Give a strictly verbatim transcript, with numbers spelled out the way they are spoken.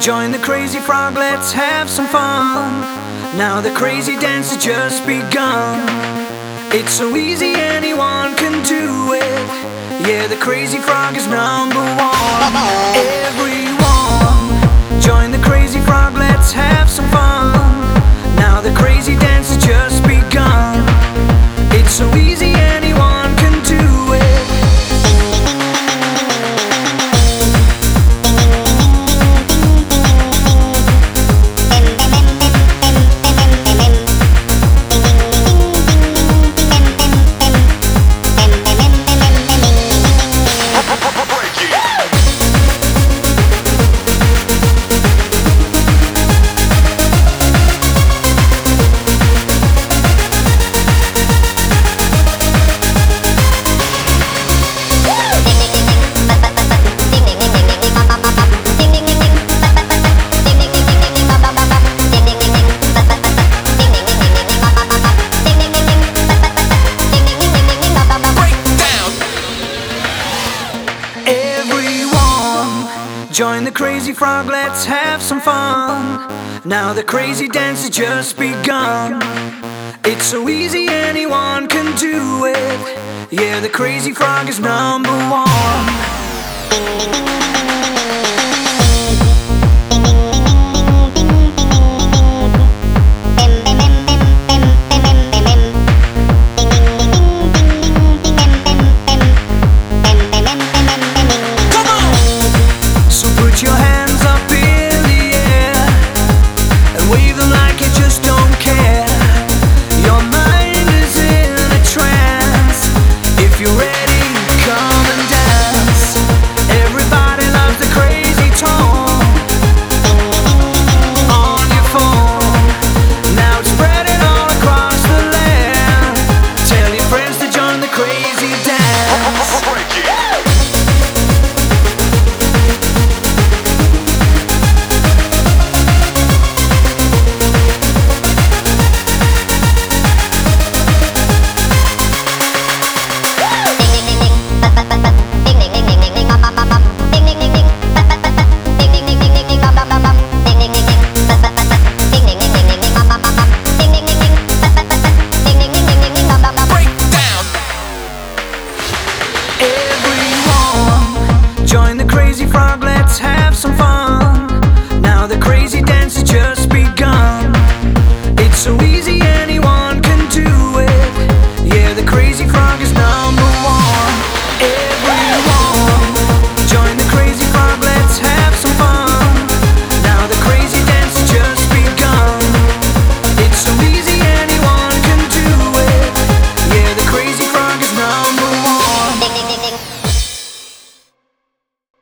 Join the crazy frog, let's have some fun. Now the crazy dance has just begun. It's so easy, anyone can do it. Yeah, the crazy frog is number one. Everyone, join the crazy frog, let's have some fun. Now the crazy dance has just begun. It's so easy, anyone can do it. Join the crazy frog, let's have some fun. Now the crazy dance has just begun. It's so easy, anyone can do it. Yeah, the crazy frog is number one. Join the crazy frog, let's have some fun. Now the crazy dance